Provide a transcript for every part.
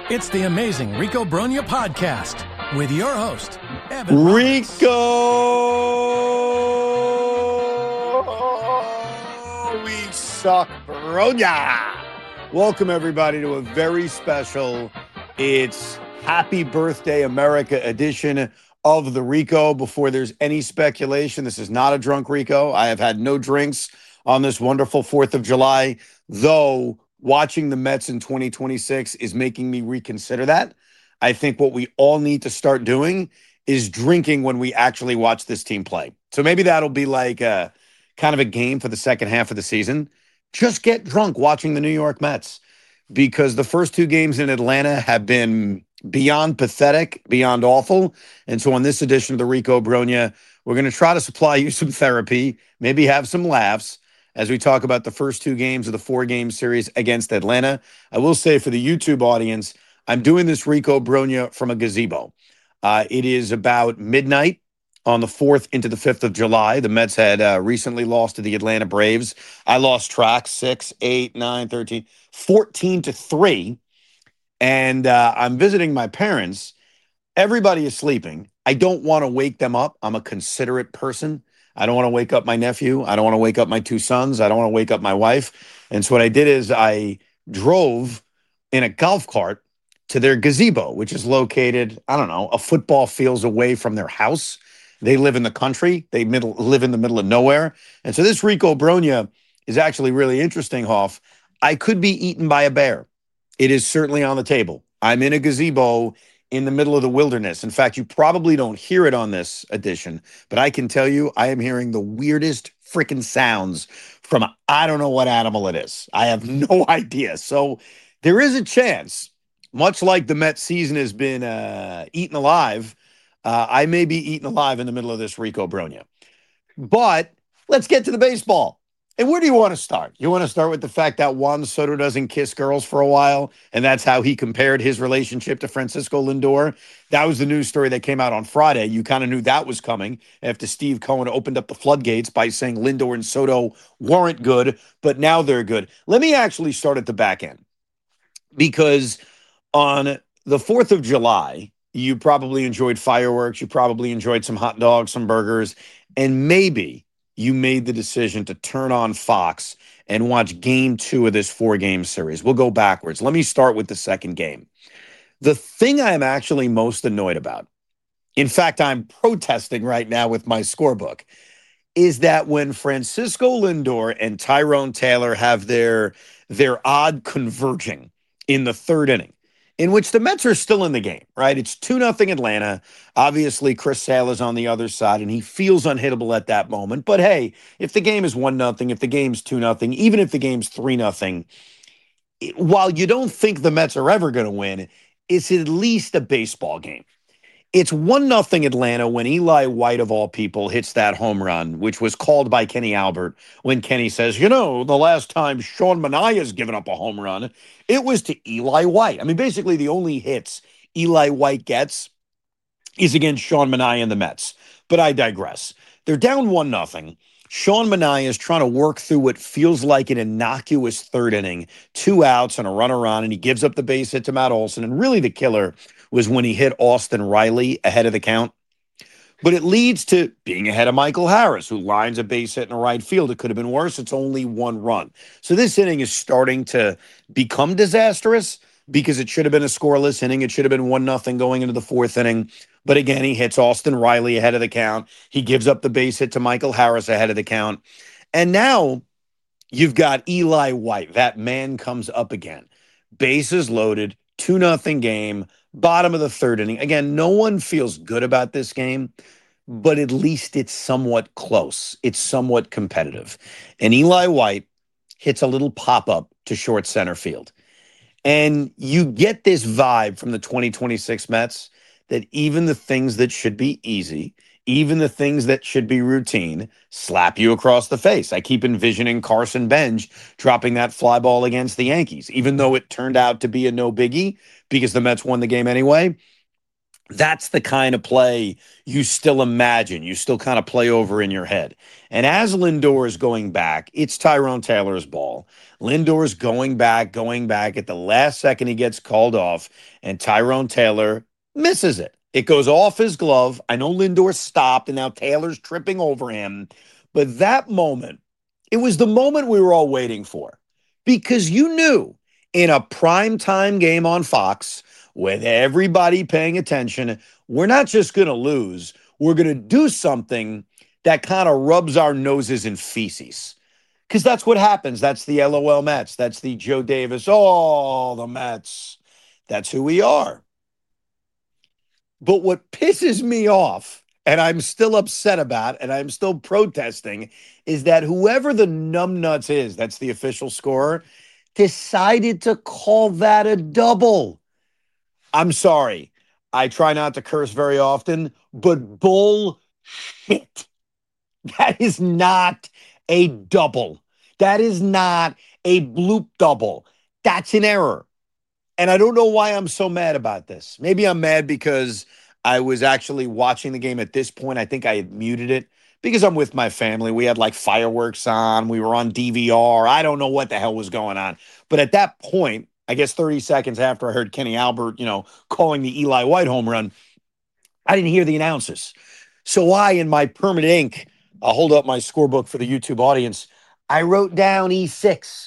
It's the amazing Rico Brogna podcast with your host, Evan Rico! We suck, Brogna! Welcome, everybody, to a very special It's Happy Birthday America edition of the Rico. Before there's any speculation, this is not a drunk Rico. I have had no drinks on this wonderful 4th of July, though watching the Mets in 2026 is making me reconsider that. I think what we all need to start doing is drinking when we actually watch this team play. So maybe that'll be like a kind of a game for the second half of the season. Just get drunk watching the New York Mets, because the first two games in Atlanta have been beyond pathetic, beyond awful. And so on this edition of the Rico Brogna, we're going to try to supply you some therapy, maybe have some laughs as we talk about the first two games of the 4-game series against Atlanta. I will say for the YouTube audience, I'm doing this Rico Brogna from a gazebo. It is about midnight on the 4th into the 5th of July. The Mets had recently lost to the Atlanta Braves. I lost track 6, 8, 9, 13, 14-3. And I'm visiting my parents. Everybody is sleeping. I don't want to wake them up. I'm a considerate person. I don't want to wake up my nephew. I don't want to wake up my two sons. I don't want to wake up my wife. And so what I did is I drove in a golf cart to their gazebo, which is located, I don't know, a football field away from their house. They live in the country. They live in the middle of nowhere. And so this Rico Brogna is actually really interesting, Hoff. I could be eaten by a bear. It is certainly on the table. I'm in a gazebo in the middle of the wilderness. In fact, you probably don't hear it on this edition, but I can tell you I am hearing the weirdest freaking sounds from I don't know what animal it is. I have no idea. So there is a chance, much like the Mets season has been eaten alive, I may be eaten alive in the middle of this Rico Brogna. But let's get to the baseball. And where do you want to start? You want to start with the fact that Juan Soto doesn't kiss girls for a while, and that's how he compared his relationship to Francisco Lindor. That was the news story that came out on Friday. You kind of knew that was coming after Steve Cohen opened up the floodgates by saying Lindor and Soto weren't good, but now they're good. Let me actually start at the back end, because on the 4th of July, you probably enjoyed fireworks, you probably enjoyed some hot dogs, some burgers, and maybe you made the decision to turn on Fox and watch game 2 of this 4-game series. We'll go backwards. Let me start with the second game. The thing I'm actually most annoyed about, in fact, I'm protesting right now with my scorebook, is that when Francisco Lindor and Tyrone Taylor have their odd converging in the third inning, in which the Mets are still in the game, right? It's 2-0 Atlanta. Obviously, Chris Sale is on the other side, and he feels unhittable at that moment. But hey, if the game is 1-0, if the game's 2-0, even if the game's 3-0, while you don't think the Mets are ever going to win, it's at least a baseball game. It's 1-0 Atlanta when Eli White, of all people, hits that home run, which was called by Kenny Albert when Kenny says, the last time Sean Manaea's given up a home run, it was to Eli White. I mean, basically the only hits Eli White gets is against Sean Manaea and the Mets. But I digress. They're down 1-0. Sean Manaea is trying to work through what feels like an innocuous third inning, 2 outs and a runner on, and he gives up the base hit to Matt Olson. And really the killer was when he hit Austin Riley ahead of the count. But it leads to being ahead of Michael Harris, who lines a base hit in the right field. It could have been worse. It's only 1 run. So this inning is starting to become disastrous because it should have been a scoreless inning. It should have been 1-0 going into the 4th inning. But again, he hits Austin Riley ahead of the count. He gives up the base hit to Michael Harris ahead of the count. And now you've got Eli White. That man comes up again. Bases loaded, 2-0 game, bottom of the 3rd inning. Again, no one feels good about this game, but at least it's somewhat close. It's somewhat competitive. And Eli White hits a little pop-up to short center field. And you get this vibe from the 2026 Mets that even the things that should be easy, even the things that should be routine, slap you across the face. I keep envisioning Carson Bench dropping that fly ball against the Yankees, even though it turned out to be a no biggie because the Mets won the game anyway. That's the kind of play you still imagine, you still kind of play over in your head. And as Lindor is going back, it's Tyrone Taylor's ball. Lindor's going back. At the last second, he gets called off, and Tyrone Taylor misses it. It goes off his glove. I know Lindor stopped, and now Taylor's tripping over him. But that moment, it was the moment we were all waiting for because you knew in a primetime game on Fox, with everybody paying attention, we're not just going to lose, we're going to do something that kind of rubs our noses in feces. Because that's what happens. That's the LOL Mets. That's the Joe Davis, oh, the Mets. That's who we are. But what pisses me off, and I'm still upset about, and I'm still protesting, is that whoever the numbnuts is, that's the official scorer, decided to call that a double. I'm sorry. I try not to curse very often, but bullshit. That is not a double. That is not a bloop double. That's an error. And I don't know why I'm so mad about this. Maybe I'm mad because I was actually watching the game at this point. I think I had muted it because I'm with my family. We had like fireworks on. We were on DVR. I don't know what the hell was going on. But at that point, I guess 30 seconds after I heard Kenny Albert, calling the Eli White home run, I didn't hear the announcers. So I, in my permanent ink, I'll hold up my scorebook for the YouTube audience. I wrote down E6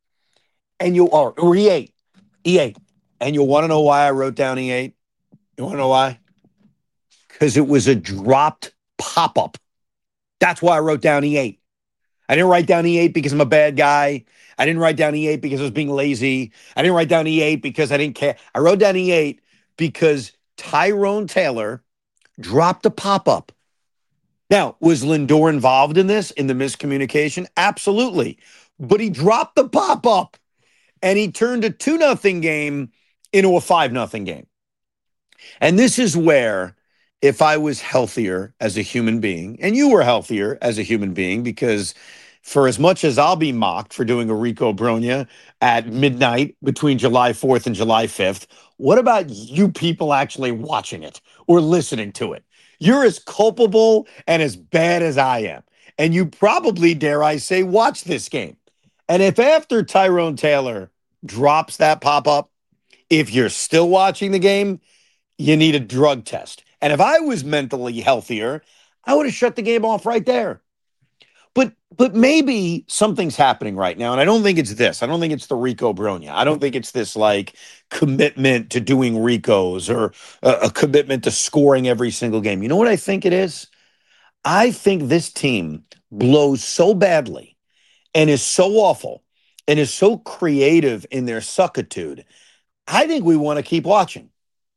or E8. E8. And you'll want to know why I wrote down E8? You want to know why? Because it was a dropped pop-up. That's why I wrote down E8. I didn't write down E8 because I'm a bad guy. I didn't write down E8 because I was being lazy. I didn't write down E8 because I didn't care. I wrote down E8 because Tyrone Taylor dropped a pop-up. Now, was Lindor involved in this, in the miscommunication? Absolutely. But he dropped the pop-up, and he turned a 2-0 game into a 5-0 game. And this is where, if I was healthier as a human being, and you were healthier as a human being, because for as much as I'll be mocked for doing a Rico Brogna at midnight between July 4th and July 5th, what about you people actually watching it or listening to it? You're as culpable and as bad as I am. And you probably, dare I say, watch this game. And if after Tyrone Taylor drops that pop-up, if you're still watching the game, you need a drug test. And if I was mentally healthier, I would have shut the game off right there. But maybe something's happening right now, and I don't think it's this. I don't think it's the Rico Brogna. I don't think it's this like commitment to doing Ricos or a commitment to scoring every single game. You know what I think it is? I think this team blows so badly and is so awful and is so creative in their suckitude. I think we want to keep watching.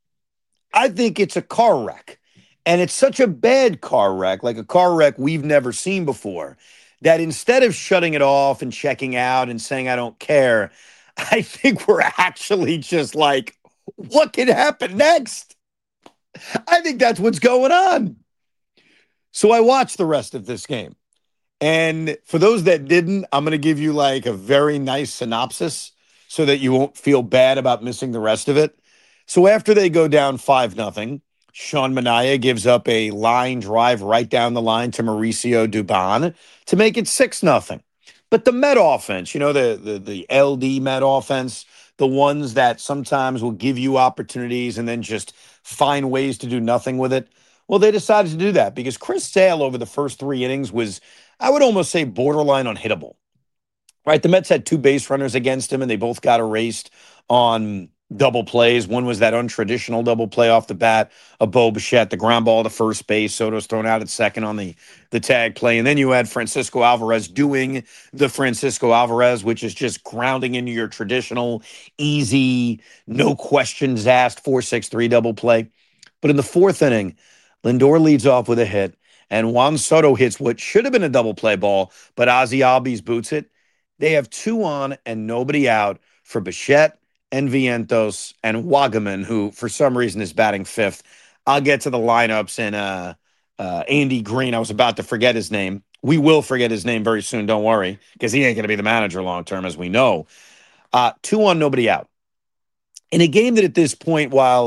I think it's a car wreck. And it's such a bad car wreck, like a car wreck we've never seen before, that instead of shutting it off and checking out and saying, I don't care, I think we're actually just like, what can happen next? I think that's what's going on. So I watched the rest of this game. And for those that didn't, I'm going to give you like a very nice synopsis so that you won't feel bad about missing the rest of it. So after they go down 5-0, Sean Manaea gives up a line drive right down the line to Mauricio Dubon to make it 6-0. But the Met offense, the LD Met offense, the ones that sometimes will give you opportunities and then just find ways to do nothing with it. Well, they decided to do that because Chris Sale over the first 3 innings was, I would almost say, borderline unhittable. Right? The Mets had 2 base runners against him, and they both got erased on double plays. One was that untraditional double play off the bat of Bo Bichette, the ground ball to first base. Soto's thrown out at second on the tag play. And then you had Francisco Alvarez doing the Francisco Alvarez, which is just grounding into your traditional, easy, no questions asked 4-6-3 double play. But in the 4th inning, Lindor leads off with a hit, and Juan Soto hits what should have been a double play ball, but Ozzie Albies boots it. They have 2 on and nobody out for Bichette and Vientos and Wagaman, who for some reason is batting 5th. I'll get to the lineups and Andy Green. I was about to forget his name. We will forget his name very soon. Don't worry, because he ain't going to be the manager long term, as we know. 2 on, nobody out. In a game that at this point, while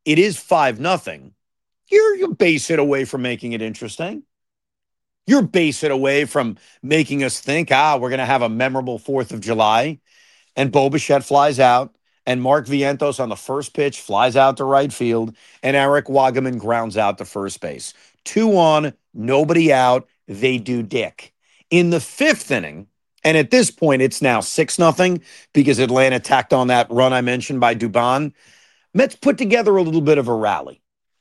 it is 5-0. You're base it away from making it interesting. You're base it away from making us think, we're going to have a memorable 4th of July. And Bo Bichette flies out, and Mark Vientos on the first pitch flies out to right field, and Eric Wagaman grounds out to first base. 2 on, nobody out. They do dick. In the 5th inning, and at this point, it's now 6-0 because Atlanta tacked on that run I mentioned by Dubon. Mets put together a little bit of a rally.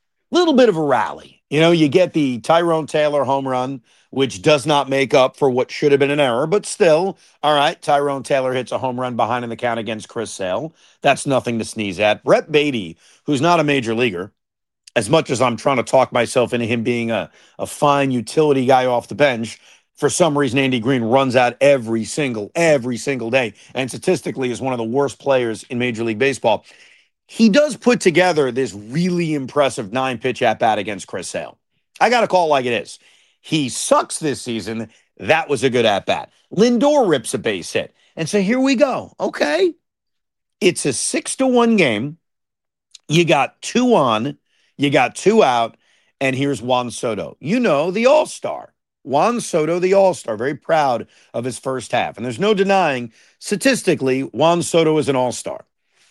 You get the Tyrone Taylor home run, which does not make up for what should have been an error, but still, all right, Tyrone Taylor hits a home run behind in the count against Chris Sale. That's nothing to sneeze at. Brett Beatty, who's not a major leaguer, as much as I'm trying to talk myself into him being a fine utility guy off the bench, for some reason, Andy Green runs out every single day, and statistically is one of the worst players in Major League Baseball. He does put together this really impressive 9-pitch at-bat against Chris Sale. I got to call it like it is. He sucks this season. That was a good at-bat. Lindor rips a base hit. And so here we go. Okay. It's a 6-1 game. You got 2 on. You got 2 out. And here's Juan Soto. The All-Star. Juan Soto, the All-Star. Very proud of his first half. And there's no denying, statistically, Juan Soto is an All-Star.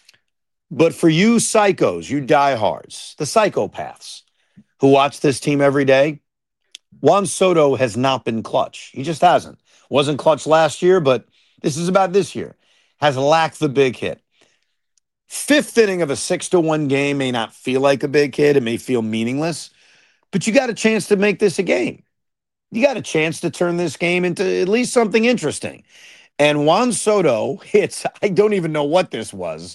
But for you psychos, you diehards, the psychopaths who watch this team every day, Juan Soto has not been clutch. He just hasn't. Wasn't clutch last year, but this is about this year. Has lacked the big hit. 5th inning of a 6-1 game may not feel like a big hit. It may feel meaningless, but you got a chance to make this a game. You got a chance to turn this game into at least something interesting. And Juan Soto hits, I don't even know what this was,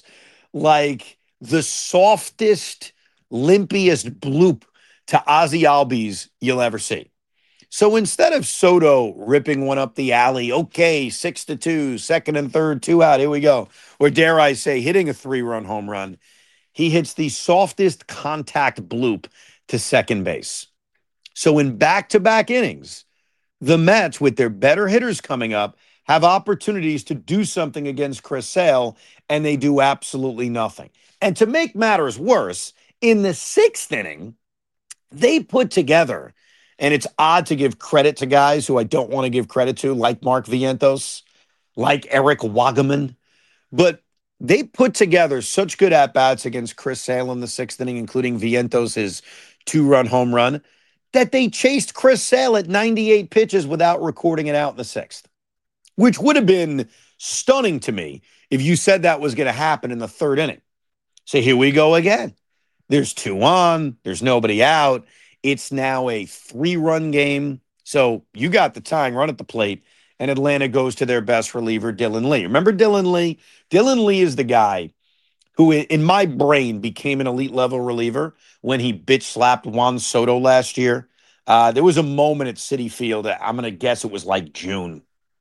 like the softest, limpiest bloop to Ozzie Albies you'll ever see. So instead of Soto ripping one up the alley, okay, 6-2, second and third, 2 out, here we go. Or dare I say, hitting a 3-run home run, he hits the softest contact bloop to second base. So in back-to-back innings, the Mets, with their better hitters coming up, have opportunities to do something against Chris Sale, and they do absolutely nothing. And to make matters worse, in the 6th inning, they put together, and it's odd to give credit to guys who I don't want to give credit to, like Mark Vientos, like Eric Wagaman, but they put together such good at-bats against Chris Sale in the 6th inning, including Vientos, his 2-run home run, that they chased Chris Sale at 98 pitches without recording it out in the 6th. Which would have been stunning to me if you said that was going to happen in the 3rd inning. So here we go again. There's 2 on. There's nobody out. It's now a 3-run game. So you got the tying run at the plate, and Atlanta goes to their best reliever, Dylan Lee. Remember Dylan Lee? Dylan Lee is the guy who, in my brain, became an elite-level reliever when he bitch-slapped Juan Soto last year. There was a moment at Citi Field, I'm going to guess it was like June.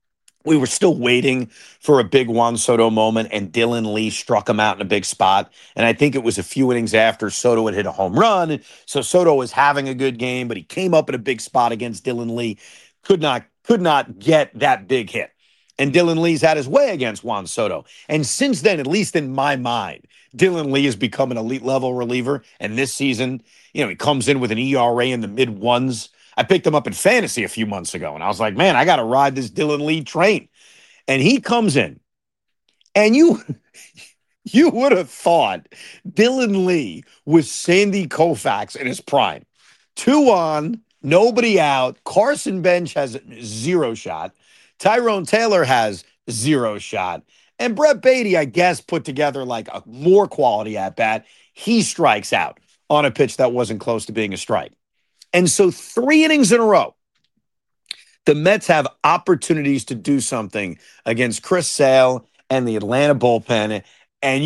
We were still waiting for a big Juan Soto moment, and Dylan Lee struck him out in a big spot. And I think it was a few innings after Soto had hit a home run. So Soto was having a good game, but he came up in a big spot against Dylan Lee. Could not get that big hit. And Dylan Lee's had his way against Juan Soto. And since then, at least in my mind, Dylan Lee has become an elite-level reliever. And this season, he comes in with an ERA in the mid-ones. I picked him up in fantasy a few months ago, and I was like, man, I got to ride this Dylan Lee train. And he comes in, and you would have thought Dylan Lee was Sandy Koufax in his prime. 2 on, nobody out. Carson Bench has 0 shot. Tyrone Taylor has 0 shot. And Brett Beatty, I guess, put together like a more quality at-bat. He strikes out on a pitch that wasn't close to being a strike. And so 3 innings in a row, the Mets have opportunities to do something against Chris Sale and the Atlanta bullpen, and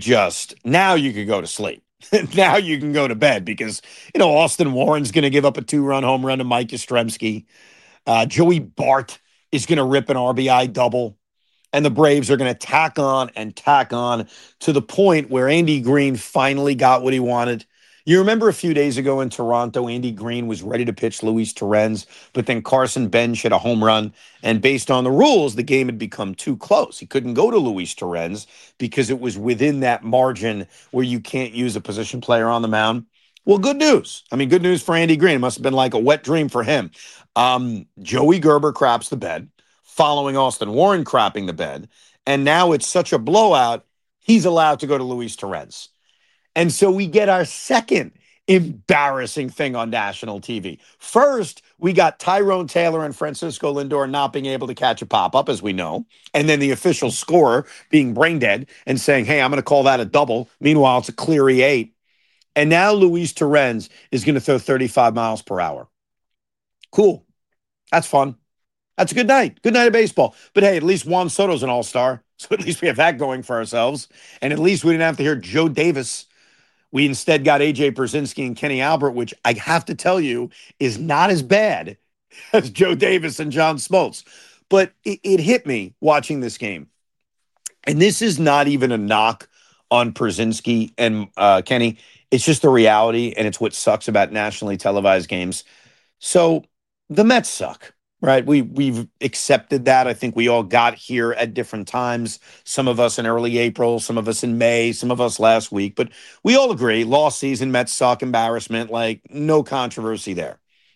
now you could go to sleep. Now you can go to bed because, Austin Warren's going to give up a 2-run home run to Mike Yastrzemski. Joey Bart is going to rip an RBI double, and the Braves are going to tack on to the point where Andy Green finally got what he wanted. You remember a few days ago in Toronto, Andy Green was ready to pitch Luis Torrens, but then Carson Bench hit a home run. And based on the rules, the game had become too close. He couldn't go to Luis Torrens because it was within that margin where you can't use a position player on the mound. Well, good news. I mean, good news for Andy Green. It must have been like a wet dream for him. Joey Gerber craps the bed, following Austin Warren crapping the bed. And now it's such a blowout, he's allowed to go to Luis Torrens. And so we get our second embarrassing thing on national TV. First, we got Tyrone Taylor and Francisco Lindor not being able to catch a pop-up, as we know, and then the official scorer being brain dead and saying, hey, I'm going to call that a double. Meanwhile, it's a clear E8. And now Luis Torrens is going to throw 35 miles per hour. Cool. That's fun. That's a good night. Good night of baseball. But hey, at least Juan Soto's an all-star. So at least we have that going for ourselves. And at least we didn't have to hear Joe Davis. We instead got AJ Pierzynski and Kenny Albert, which I have to tell you is not as bad as Joe Davis and John Smoltz. But it hit me watching this game. And this is not even a knock on Pierzynski and Kenny. It's just the reality, and it's what sucks about nationally televised games. So the Mets suck. Right. We've accepted that. I think we all got here at different times. Some of us in early April, some of us in May, some of us last week. But we all agree, lost season, Mets suck, embarrassment, like no controversy there.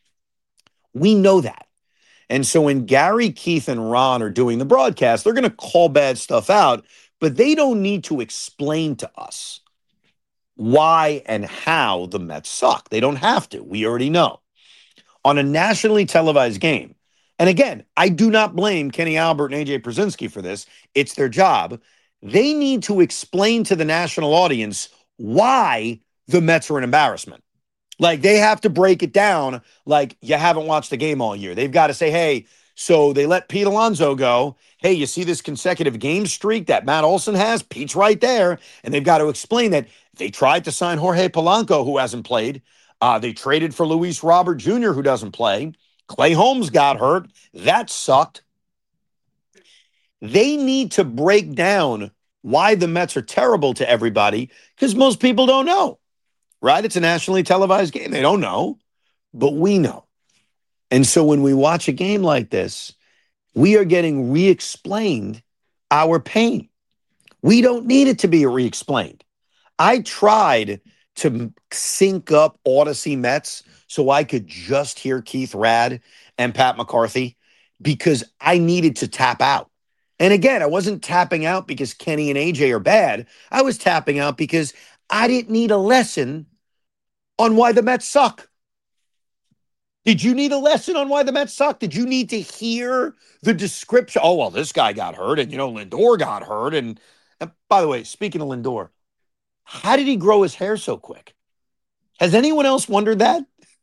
We know that. And so when Gary, Keith, and Ron are doing the broadcast, they're going to call bad stuff out, but they don't need to explain to us why and how the Mets suck. They don't have to. We already know. On a nationally televised game, and again, I do not blame Kenny Albert and AJ Pierzynski for this. It's their job. They need to explain to the national audience why the Mets are an embarrassment. Like, they have to break it down like you haven't watched the game all year. They've got to say, hey, so they let Pete Alonso go. Hey, you see this consecutive game streak that Matt Olson has? Pete's right there. And they've got to explain that they tried to sign Jorge Polanco, who hasn't played. They traded for Luis Robert Jr., who doesn't play. Clay Holmes got hurt. That sucked. They need to break down why the Mets are terrible to everybody because most people don't know, right? It's a nationally televised game. They don't know, but we know. And so when we watch a game like this, we are getting re-explained our pain. We don't need it to be re-explained. I tried to sync up Odyssey Mets so I could just hear Keith Rad and Pat McCarthy because I needed to tap out. And again, I wasn't tapping out because Kenny and AJ are bad. I was tapping out because I didn't need a lesson on why the Mets suck. Did you need a lesson on why the Mets suck? Did you need to hear the description? Oh, well, this guy got hurt and, Lindor got hurt. And by the way, speaking of Lindor, how did he grow his hair so quick? Has anyone else wondered that?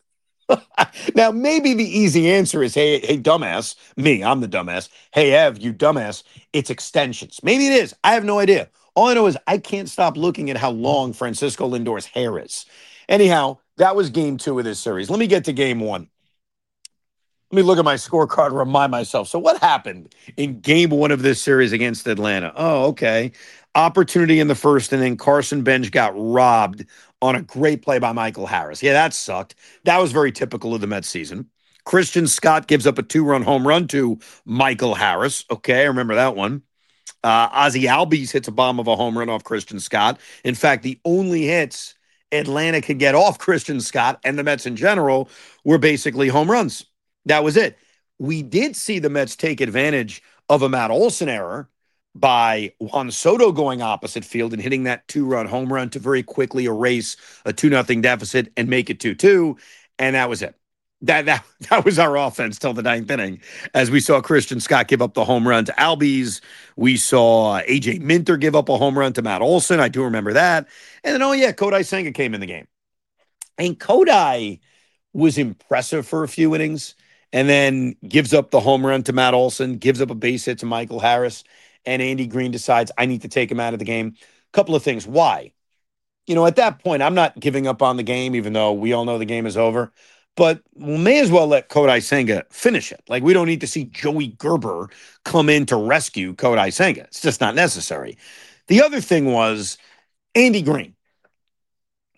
Now, maybe the easy answer is, hey, dumbass. Me, I'm the dumbass. Hey, Ev, you dumbass. It's extensions. Maybe it is. I have no idea. All I know is I can't stop looking at how long Francisco Lindor's hair is. Anyhow, that was game 2 of this series. Let me get to game 1. Let me look at my scorecard and remind myself. So what happened in game 1 of this series against Atlanta? Oh, okay. Opportunity in the first inning. Carson Bench got robbed on a great play by Michael Harris. Yeah, that sucked. That was very typical of the Mets season. Christian Scott gives up a 2-run home run to Michael Harris. Okay, I remember that one. Ozzie Albies hits a bomb of a home run off Christian Scott. In fact, the only hits Atlanta could get off Christian Scott and the Mets in general were basically home runs. That was it. We did see the Mets take advantage of a Matt Olson error by Juan Soto going opposite field and hitting that 2-run home run to very quickly erase a 2-0 deficit and make it 2-2. And that was it. That was our offense till the 9th inning. As we saw Christian Scott give up the home run to Albies. We saw AJ Minter give up a home run to Matt Olson. I do remember that. And then, Kodai Senga came in the game. And Kodai was impressive for a few innings and then gives up the home run to Matt Olson, gives up a base hit to Michael Harris. And Andy Green decides, I need to take him out of the game. Couple of things. Why? At that point, I'm not giving up on the game, even though we all know the game is over. But we may as well let Kodai Senga finish it. Like, we don't need to see Joey Gerber come in to rescue Kodai Senga. It's just not necessary. The other thing was Andy Green.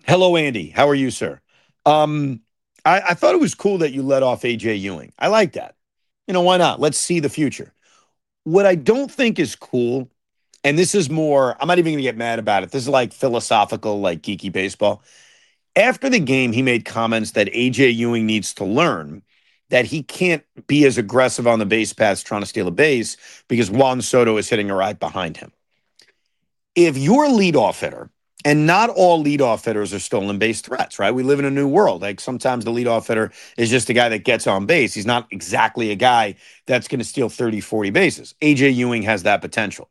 Hello, Andy. How are you, sir? Um, I thought it was cool that you let off AJ Ewing. I like that. Why not? Let's see the future. What I don't think is cool, and this is more, I'm not even going to get mad about it. This is like philosophical, like geeky baseball. After the game, he made comments that AJ Ewing needs to learn that he can't be as aggressive on the base paths trying to steal a base because Juan Soto is hitting right behind him. If you're a leadoff hitter, and not all leadoff hitters are stolen base threats, right? We live in a new world. Like sometimes the leadoff hitter is just a guy that gets on base. He's not exactly a guy that's going to steal 30, 40 bases. AJ Ewing has that potential.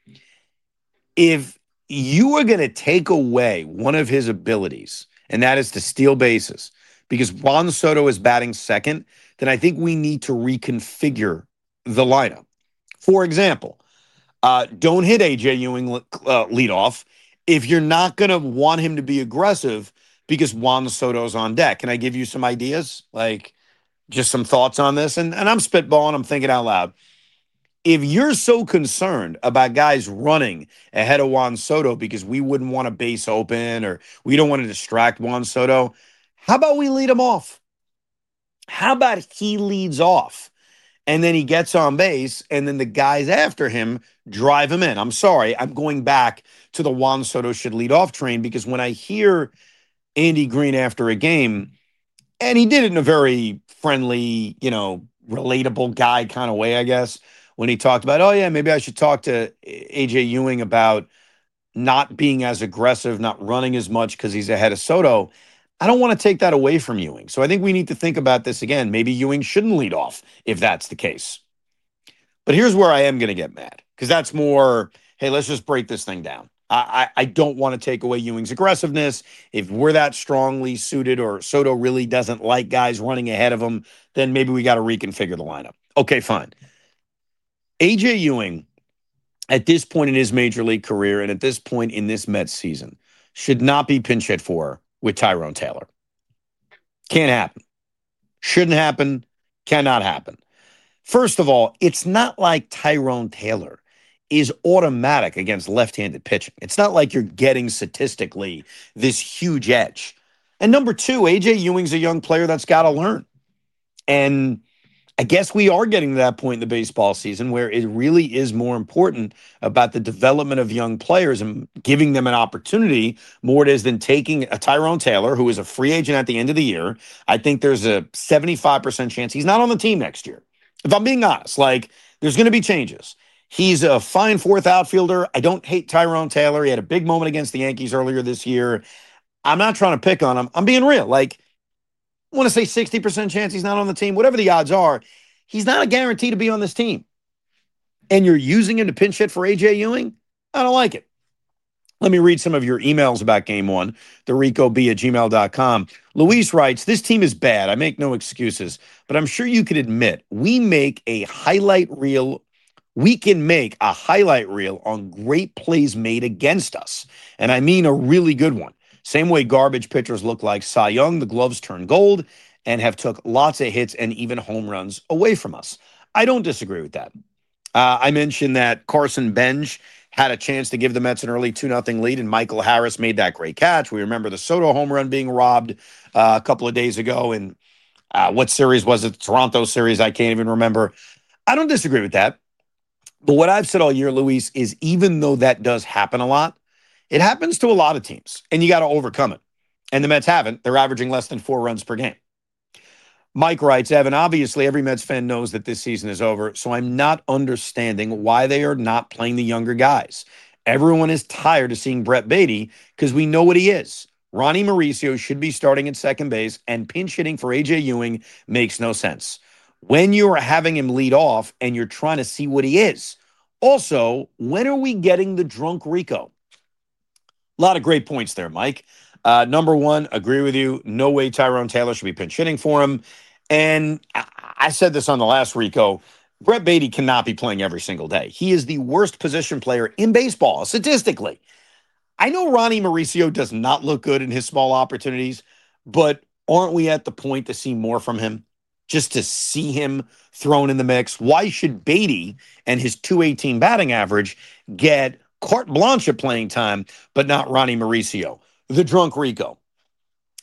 If you are going to take away one of his abilities, and that is to steal bases, because Juan Soto is batting second, then I think we need to reconfigure the lineup. For example, don't hit AJ Ewing leadoff if you're not going to want him to be aggressive because Juan Soto's on deck. Can I give you some ideas? Like just some thoughts on this? And I'm spitballing, I'm thinking out loud. If you're so concerned about guys running ahead of Juan Soto because we wouldn't want a base open or we don't want to distract Juan Soto, how about we lead him off? How about he leads off? And then he gets on base, and then the guys after him drive him in. I'm sorry, I'm going back to the Juan Soto should lead off train because when I hear Andy Green after a game, and he did it in a very friendly, relatable guy kind of way, I guess, when he talked about, oh, yeah, maybe I should talk to AJ Ewing about not being as aggressive, not running as much because he's ahead of Soto. I don't want to take that away from Ewing. So I think we need to think about this again. Maybe Ewing shouldn't lead off if that's the case. But here's where I am going to get mad because that's more, hey, let's just break this thing down. I don't want to take away Ewing's aggressiveness. If we're that strongly suited or Soto really doesn't like guys running ahead of him, then maybe we got to reconfigure the lineup. Okay, fine. AJ Ewing, at this point in his major league career and at this point in this Mets season, should not be pinch hit for with Tyrone Taylor. Can't happen. Shouldn't happen. Cannot happen. First of all, it's not like Tyrone Taylor is automatic against left-handed pitching. It's not like you're getting statistically this huge edge. And number two, AJ Ewing's a young player that's got to learn. And I guess we are getting to that point in the baseball season where it really is more important about the development of young players and giving them an opportunity more it is than taking a Tyrone Taylor, who is a free agent at the end of the year. I think there's a 75% chance he's not on the team next year. If I'm being honest, there's going to be changes. He's a fine fourth outfielder. I don't hate Tyrone Taylor. He had a big moment against the Yankees earlier this year. I'm not trying to pick on him. I'm being real. I want to say 60% chance he's not on the team. Whatever the odds are, he's not a guarantee to be on this team. And you're using him to pinch hit for AJ Ewing? I don't like it. Let me read some of your emails about game one. TheRicoB@gmail.com. Luis writes, this team is bad. I make no excuses, but I'm sure you could admit we can make a highlight reel on great plays made against us. And I mean a really good one. Same way garbage pitchers look like Cy Young, the gloves turn gold and have took lots of hits and even home runs away from us. I don't disagree with that. I mentioned that Carson Bench had a chance to give the Mets an early 2-0 lead, and Michael Harris made that great catch. We remember the Soto home run being robbed a couple of days ago. And what series was it? The Toronto series? I can't even remember. I don't disagree with that. But what I've said all year, Luis, is even though that does happen a lot, it happens to a lot of teams, and you got to overcome it. And the Mets haven't. They're averaging less than 4 runs per game. Mike writes, Evan, obviously every Mets fan knows that this season is over, so I'm not understanding why they are not playing the younger guys. Everyone is tired of seeing Brett Baty because we know what he is. Ronnie Mauricio should be starting at second base, and pinch hitting for AJ Ewing makes no sense. When you're having him lead off and you're trying to see what he is. Also, when are we getting the drunk Rico? A lot of great points there, Mike. Number one, agree with you. No way Tyrone Taylor should be pinch hitting for him. And I said this on the last Rico. Brett Baty cannot be playing every single day. He is the worst position player in baseball, statistically. I know Ronnie Mauricio does not look good in his small opportunities, but aren't we at the point to see more from him? Just to see him thrown in the mix? Why should Baty and his .218 batting average get carte blanche at playing time, but not Ronnie Mauricio? The drunk Rico.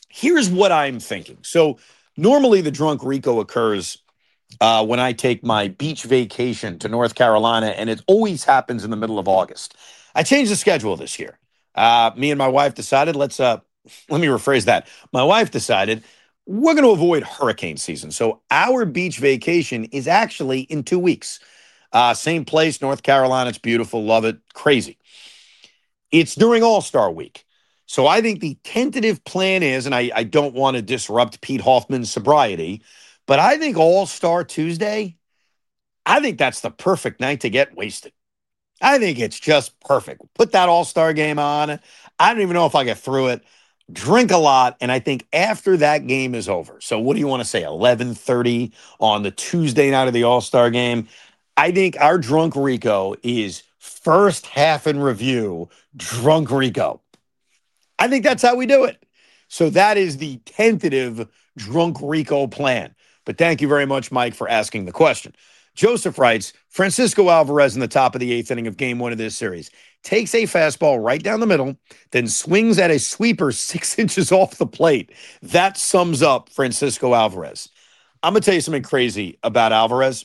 Here's what I'm thinking. So normally the drunk Rico occurs when I take my beach vacation to North Carolina, and it always happens in the middle of August. I changed the schedule this year. Me and my wife decided, let me rephrase that. My wife decided we're going to avoid hurricane season. So our beach vacation is actually in 2 weeks. Same place, North Carolina. It's beautiful. Love it. Crazy. It's during All-Star week. So I think the tentative plan is, and I don't want to disrupt Pete Hoffman's sobriety, but I think All-Star Tuesday, I think that's the perfect night to get wasted. I think it's just perfect. Put that All-Star game on. I don't even know if I get through it. Drink a lot, and I think after that game is over. So what do you want to say, 11:30 on the Tuesday night of the All-Star game? I think our Drunk Rico is first half in review, Drunk Rico. I think that's how we do it. So that is the tentative Drunk Rico plan. But thank you very much, Mike, for asking the question. Joseph writes, Francisco Alvarez in the top of the eighth inning of game one of this series takes a fastball right down the middle, then swings at a sweeper 6 inches off the plate. That sums up Francisco Alvarez. I'm going to tell you something crazy about Alvarez.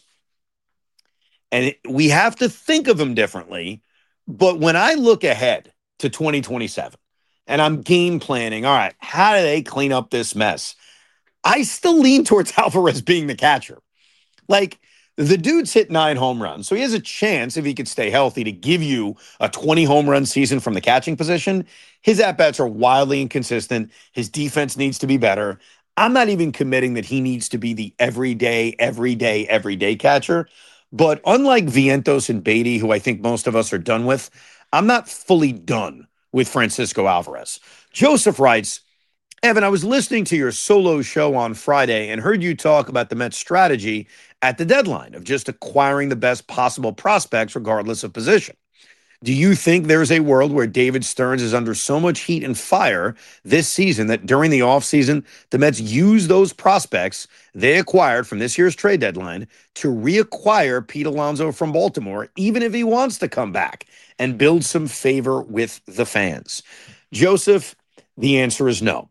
And we have to think of him differently. But when I look ahead to 2027 and I'm game planning, all right, how do they clean up this mess? I still lean towards Alvarez being the catcher. Like, the dude's hit 9 home runs, so he has a chance, if he could stay healthy, to give you a 20 home run season from the catching position. His at-bats are wildly inconsistent. His defense needs to be better. I'm not even committing that he needs to be the everyday catcher. But unlike Vientos and Beatty, who I think most of us are done with, I'm not fully done with Francisco Alvarez. Joseph writes, Evan, I was listening to your solo show on Friday and heard you talk about the Mets' strategy at the deadline of just acquiring the best possible prospects regardless of position. Do you think there's a world where David Stearns is under so much heat and fire this season that during the offseason, the Mets use those prospects they acquired from this year's trade deadline to reacquire Pete Alonso from Baltimore, even if he wants to come back and build some favor with the fans? Joseph, the answer is no.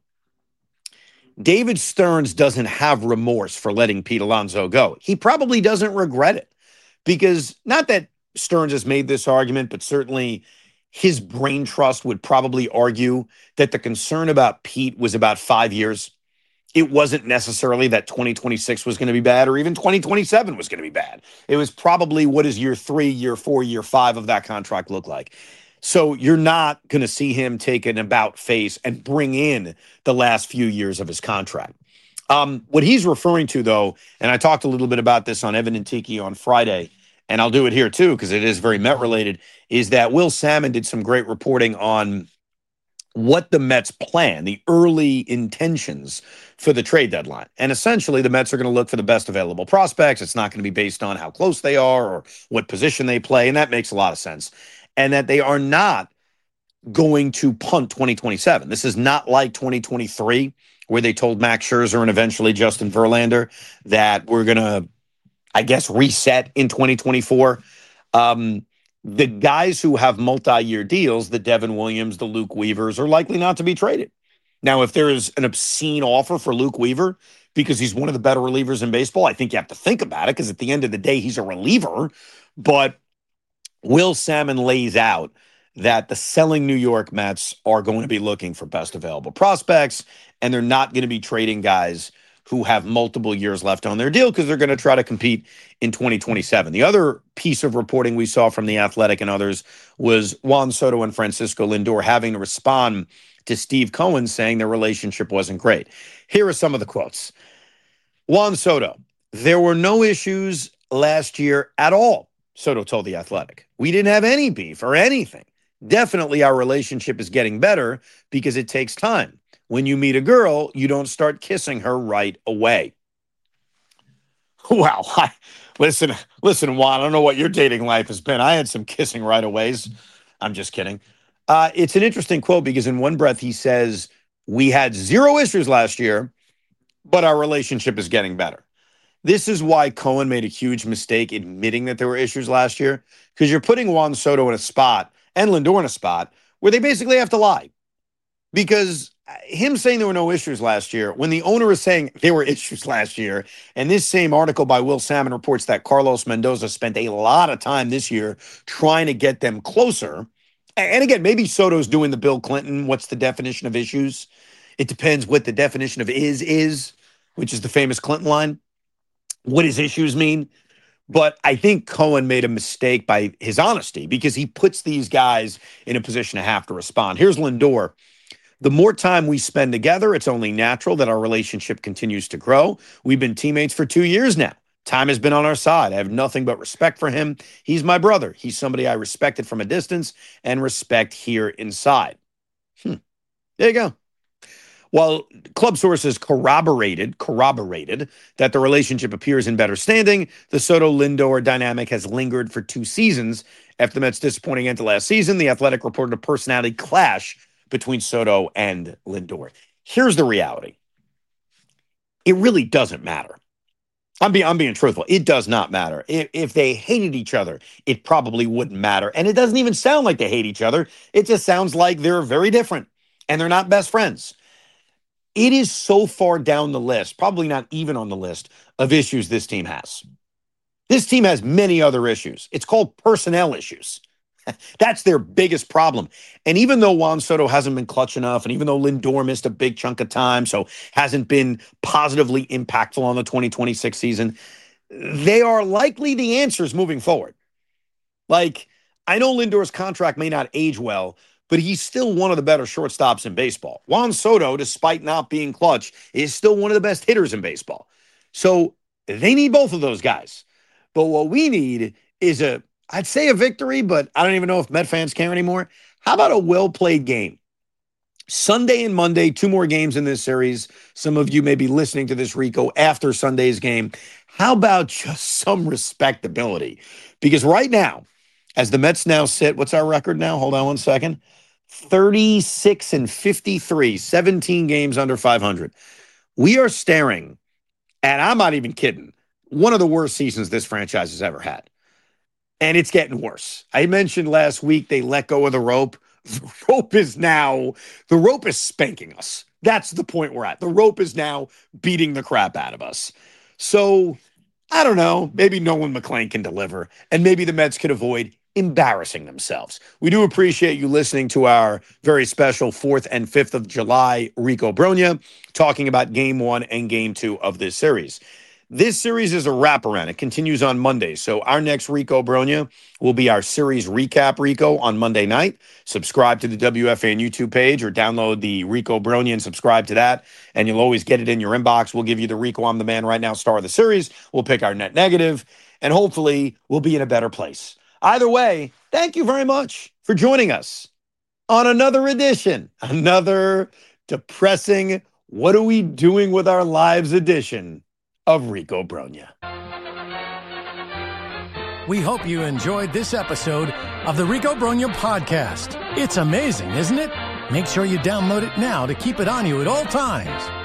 David Stearns doesn't have remorse for letting Pete Alonso go. He probably doesn't regret it because not that Stearns has made this argument, but certainly his brain trust would probably argue that the concern about Pete was about 5 years. It wasn't necessarily that 2026 was going to be bad or even 2027 was going to be bad. It was probably what does year 3, year 4, year 5 of that contract look like? So you're not going to see him take an about face and bring in the last few years of his contract. What he's referring to, though, and I talked a little bit about this on Evan and Tiki on Friday, and I'll do it here too because it is very Met-related, is that Will Salmon did some great reporting on what the Mets plan, the early intentions for the trade deadline. And essentially, the Mets are going to look for the best available prospects. It's not going to be based on how close they are or what position they play, and that makes a lot of sense. And that they are not going to punt 2027. This is not like 2023, where they told Max Scherzer and eventually Justin Verlander that we're going to, I guess, reset in 2024. The guys who have multi-year deals, the Devin Williams, the Luke Weavers, are likely not to be traded. Now, if there is an obscene offer for Luke Weaver because he's one of the better relievers in baseball, I think you have to think about it because at the end of the day, he's a reliever. But Will Salmon lays out that the selling New York Mets are going to be looking for best available prospects, and they're not going to be trading guys who have multiple years left on their deal because they're going to try to compete in 2027. The other piece of reporting we saw from The Athletic and others was Juan Soto and Francisco Lindor having to respond to Steve Cohen saying their relationship wasn't great. Here are some of the quotes. Juan Soto, there were no issues last year at all, Soto told The Athletic. We didn't have any beef or anything. Definitely our relationship is getting better because it takes time. When you meet a girl, you don't start kissing her right away. Well, listen, Juan, I don't know what your dating life has been. I had some kissing right aways. I'm just kidding. It's an interesting quote because in one breath he says, we had 0 issues last year, but our relationship is getting better. This is why Cohen made a huge mistake admitting that there were issues last year, because you're putting Juan Soto in a spot and Lindor in a spot where they basically have to lie. Because him saying there were no issues last year, when the owner is saying there were issues last year, and this same article by Will Salmon reports that Carlos Mendoza spent a lot of time this year trying to get them closer. And again, maybe Soto's doing the Bill Clinton, what's the definition of issues? It depends what the definition of is, which is the famous Clinton line. What does issues mean? But I think Cohen made a mistake by his honesty because he puts these guys in a position to have to respond. Here's Lindor. The more time we spend together, it's only natural that our relationship continues to grow. We've been teammates for 2 years now. Time has been on our side. I have nothing but respect for him. He's my brother. He's somebody I respected from a distance and respect here inside. There you go. While club sources corroborated that the relationship appears in better standing, the Soto-Lindor dynamic has lingered for 2 seasons. After the Mets' disappointing end to last season, The Athletic reported a personality clash between Soto and Lindor. Here's the reality. It really doesn't matter. I'm being truthful. It does not matter. If they hated each other, it probably wouldn't matter. And it doesn't even sound like they hate each other. It just sounds like they're very different and they're not best friends. It is so far down the list, probably not even on the list of issues this team has. This team has many other issues. It's called personnel issues. That's their biggest problem. And even though Juan Soto hasn't been clutch enough, and even though Lindor missed a big chunk of time, so hasn't been positively impactful on the 2026 season, they are likely the answers moving forward. Like, I know Lindor's contract may not age well, but he's still one of the better shortstops in baseball. Juan Soto, despite not being clutch, is still one of the best hitters in baseball. So they need both of those guys. But what we need is I'd say a victory, but I don't even know if Met fans care anymore. How about a well-played game? Sunday and Monday, 2 more games in this series. Some of you may be listening to this, Rico, after Sunday's game. How about just some respectability? Because right now, as the Mets now sit, what's our record now? Hold on one second. 36-53, 17 games under 500. We are staring at, I'm not even kidding, one of the worst seasons this franchise has ever had. And it's getting worse. I mentioned last week they let go of the rope. The rope is spanking us. That's the point we're at. The rope is now beating the crap out of us. So, I don't know. Maybe Nolan McClain can deliver. And maybe the Mets could avoid embarrassing themselves. We do appreciate you listening to our very special 4th and 5th of July Rico Brogna talking about Game 1 and Game 2 of this series. This series is a wraparound. It continues on Monday. So our next Rico Brogna will be our series recap Rico on Monday night. Subscribe to the WFAN YouTube page or download the Rico Brogna and subscribe to that. And you'll always get it in your inbox. We'll give you the Rico I'm the Man Right Now star of the series. We'll pick our net negative. And hopefully we'll be in a better place. Either way, thank you very much for joining us on another edition, another depressing, what are we doing with our lives edition of Rico Brogna. We hope you enjoyed this episode of the Rico Brogna podcast. It's amazing, isn't it? Make sure you download it now to keep it on you at all times.